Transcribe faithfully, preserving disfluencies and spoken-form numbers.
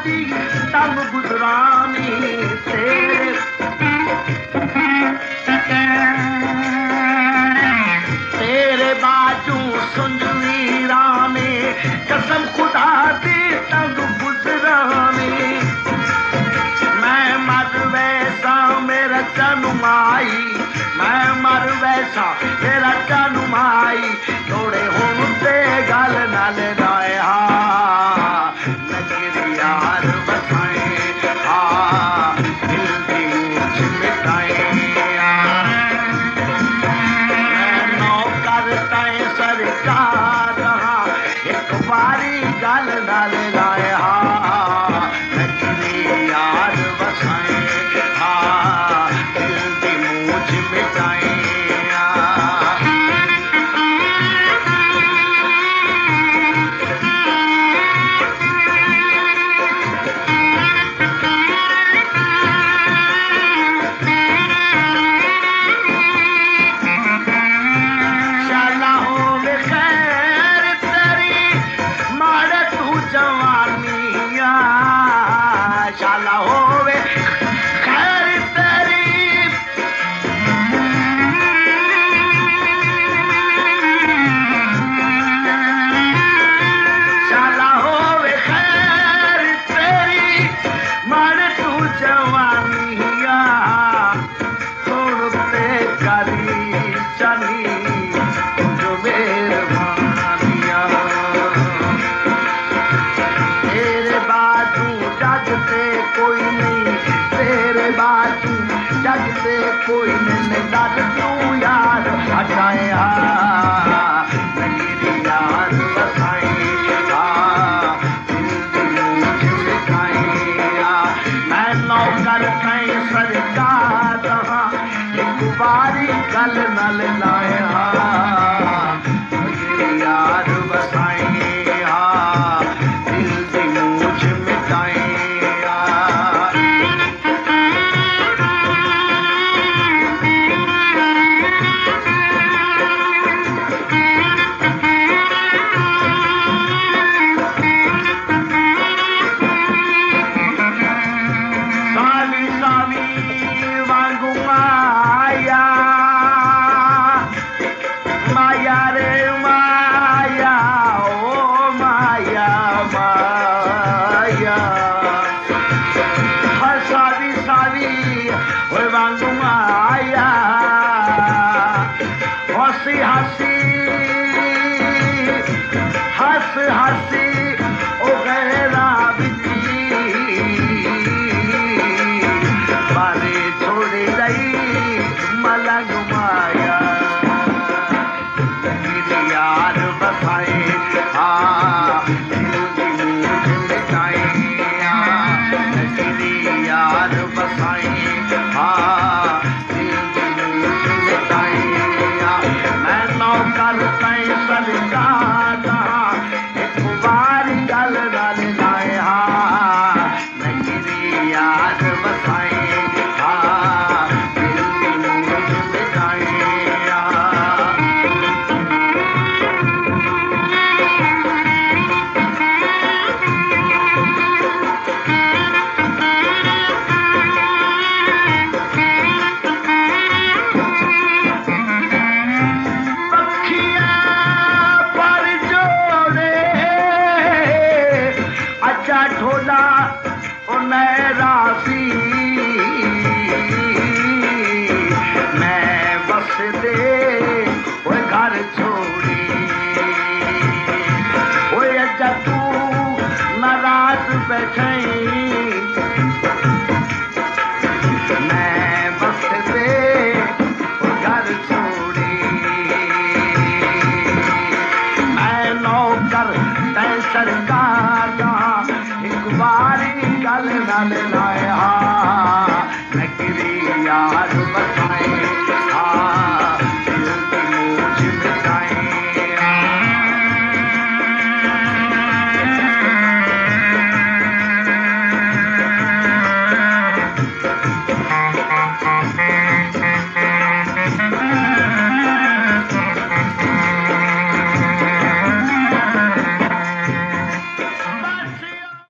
दी तंग गुजरानी तेरे तेरे बाजू सुंजवीरा में कसम खुदा दी तंग गुजरानी मैं मर वैसा मेरा जनुमाई मैं मर वैसा मेरा जनुमाई थोड़े हुण ते गल नाल लाया नजर यार बसाए हा दिल दी मूछ मिटाए मैं नौकर तैं सरकार एक बारी गल नाल लाया नजर यार बसाए हा दिल दी मूछ मिटाए कोई नहीं दर तू यार हटाए नजर यार बसाए दिल दी मूछ मिटाए मैं नौकर थई सरकार एक बारी गल नल लाया नजर यार बसाए दिल दी मूछ मिटाए हसी ओ गहरा बिची बारे छोड़ रही मलंग माया नजर यार बसाए दिल दी मूछ मिटाए नजर यार बसाए दिल दी मूछ मिटाए मैं नौकर तैं सरकार गल गल लाया नजर यार बसाए दिल दी मूछ मिटाए ढोला रासी मैं बस दे वो घर छोड़ी वो अजा तू नाराज बैठे मैं बस दे वो घर छोड़ी मैं नौकर तैं सरकार एक बारी गल नल लाया